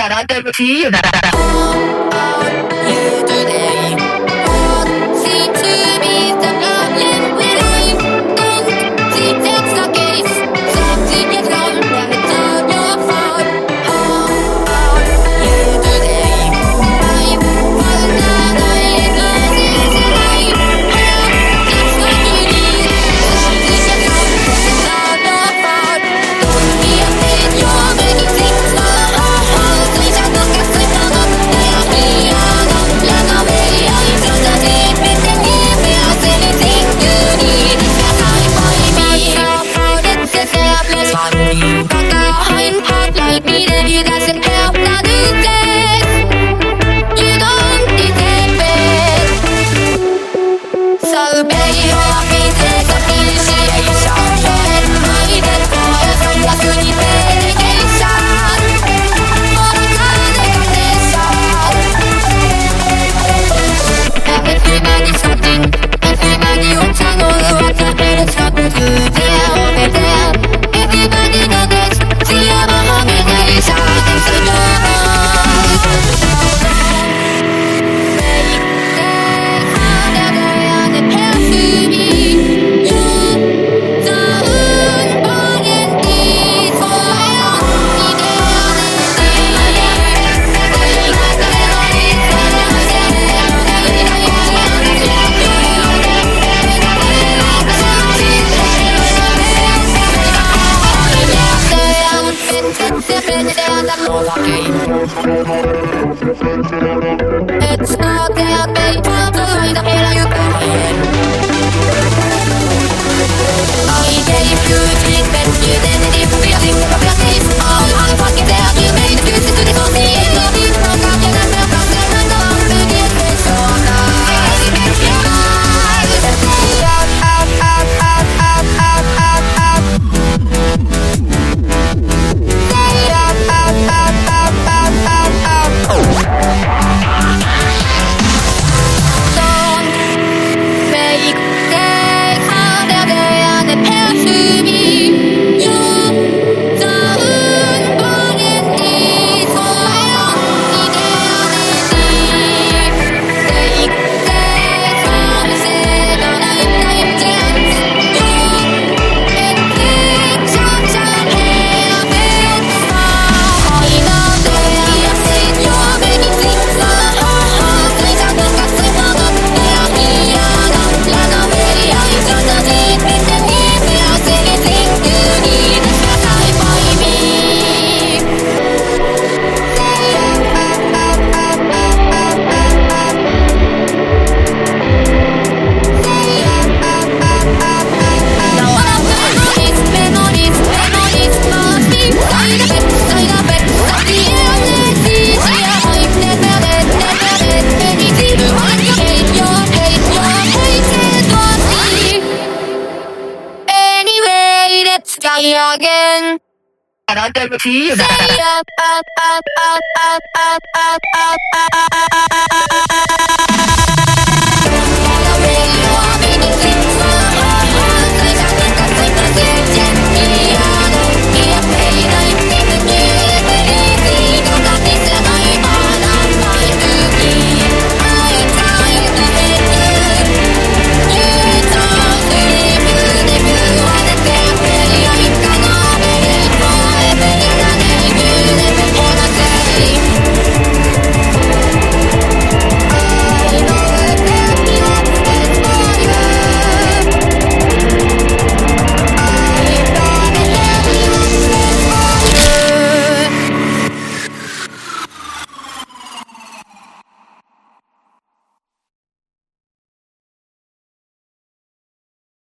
I never see you. You today. What seems to be the problem with life? Don't think that's the case. Something is wrong and it's all your fault. How are you today? Life was not a loss is a life. That's what you need. Something is wrong and it's all your fault. Don't be afraid, you're making things wrong. 水車とか水槽の悩みやrun away, I'm just a deep in the deep, there's anything you need. Stand by me, how it's a selfless one. You got a hot like me, then you doesn't help not do this. You don't deserve it. So pay your business appreciation. My debt for a song that's really dedication. Everybody's talking, everybody wants to know what the hell is up to there, over there. Everybody knows this, see about how many shots to do. Make it harder and it has to be you. The unborn is forever. It's not that big, why the hell are you going? I gave you treatment, you didn't even feel it. Your face, all I'm fucking there. You made excuses to dissociate. Love you broke up, you never got there. And I'm to get this so nice. Your eyes, again. I never see you. Say